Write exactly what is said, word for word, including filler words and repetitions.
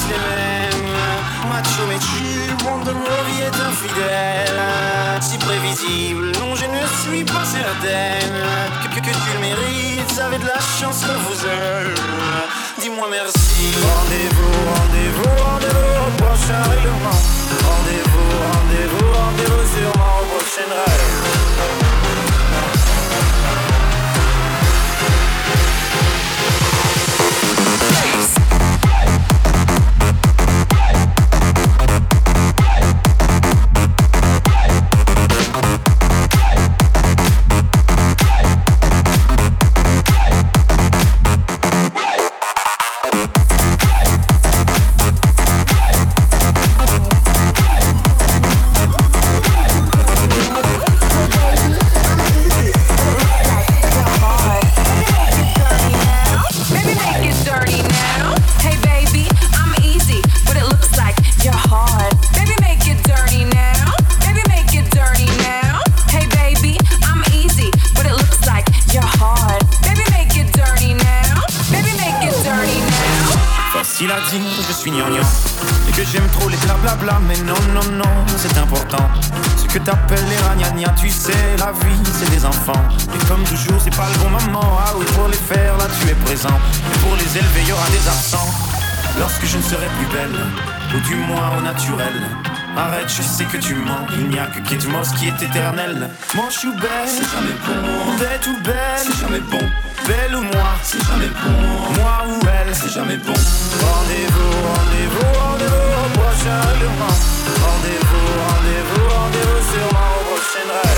les mêmes. Macho mais tu, monde de nos vies est infidèle. Si prévisible, non je ne suis pas certaine que, que, que tu le mérites, avez de la chance qu'on vous aime. Dis-moi merci. Rendez-vous, rendez-vous, rendez-vous au prochain règlement. Rendez-vous, rendez-vous, rendez-vous sûrement au prochain rêve. Il a dit que je suis gnangnan et que j'aime trop les blablabla, mais non, non, non, c'est important. Ce que t'appelles les ragnagnas, tu sais, la vie, c'est des enfants. Et comme toujours, c'est pas le bon moment. Ah oui, pour les faire, là, tu es présent. Et pour les élever, y aura des absents. Lorsque je ne serai plus belle, ou du moins au naturel. Arrête, je sais que tu mens. Il n'y a que Kate Moss qui est éternel. Mon chou belle, c'est jamais bon. Bête ou belle, c'est jamais bon. Belle ou moi, c'est jamais bon. Moi ou elle, c'est jamais bon. Rendez-vous, rendez-vous, rendez-vous au prochain règlement. Rendez-vous, rendez-vous, rendez-vous sûrement au prochain rêve.